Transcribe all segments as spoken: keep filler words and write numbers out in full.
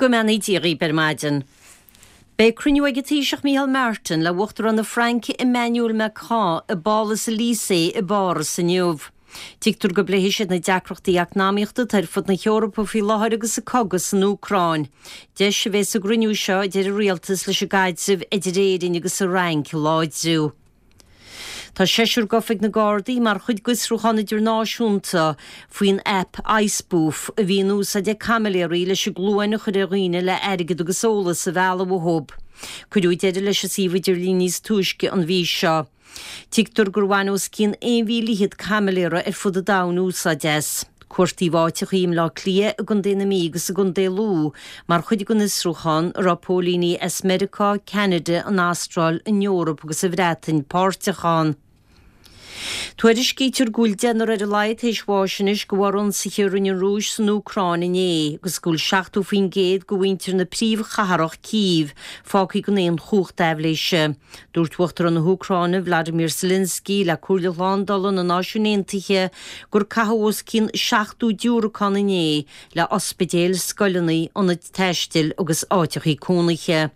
go meanna dírí ber maidin. Bei cruniú ag tíiseach Michael Martin le bhuachtar an na Frankie Emmanuel Macron a bálas a lísé i báras sa nniuh. Tíchtúr go bléhéisiid na deacrochtaí eacnáíochta tar fud na Eorpa fí láthir agus a cogus an Ucráin. Deis se bheits a gruniú seo idir a rialtas leis a gaidsibh idir réirin agus a rang láidzú. Tá séisiúr gofig na Gardaí mar chuid gusrúchanna idir náisiúnta faoin app Iceboof a bhíon úsa de camaléirí leis a glúine chud a roiine le airgid agus ólas sa bhela bhthób. Cuidú deidir leis a síomhaidir líníos túisce an bhí seo. Tíchtúr gur bhainús cín éon bhí líhiad camaléire ar fud a dán úsa des. Cuairtaí bháiteach íom lá clia a gun déna mígus a gun dé lú, mar chuid gun isrúchan ar pólíní Esmerica, Canada an Astral in Eorpa agus a bhreatain páirteachán. Tuaidir scítear gúildeanar ar a laid éis bháisinis go bhharún sa chiarann an rúis san Ucráin inné, agus gúil seachtú faoin géad go bhaintear na príomh chaharach Kyiv, fácaí go éon chucht éibléise. Dúirt uachtar an na Ucráine Vladimir Zelensky le cúrla Lándalan na náisiúnéantaithe gur cathós cín seachtú diúracán inné le ospidéal scoilinaí an teistil agus áiteachí cúnaiche.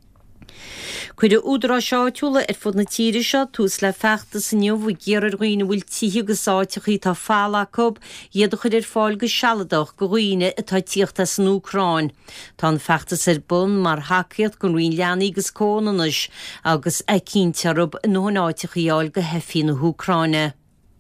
Cuidir údra seáitiúla ar fud na tíiri seo tús le feachta san nniuh géar roioine bhfuil tithe go sáiteachí tá fálacob iad chud ar fáil go sealadach go roioine atá tíochta san Ucráin. Tá feachtas ar bun mar haciad go roioin leanaí agus cónanis agus ag cíntearb nó náiteachíáil go hefií na Ucráine.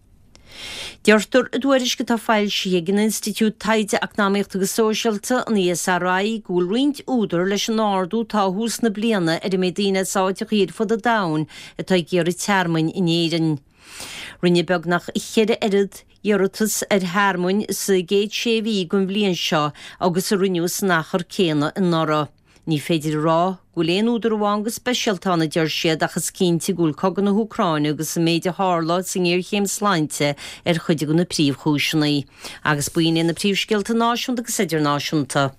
Deirtar a dúiris go tá fáil siag an Institút Taide Eacnáíochta agus Sóisialta an E S R I gúil roint údar leis an ardú tá hús na bliana ar i médíine sáiteach iad fud a dain atá géir tearmain in éireann. Rinne beag nach chéad irid Iarratas ar Harmún sa géad sé bhí gon bblion seo agus a rinneús nachar céna in Nora. Ní féidir rá gúil éon údar bháin go speisialtána deir siad achas cínti gúil cogan na Ucráine agus sa méide hála san éir chéim sláinte ar chuide go na príomhchúisinaí. Agus buoine na príomhscialta náisiúnta agus idir náisiúnta.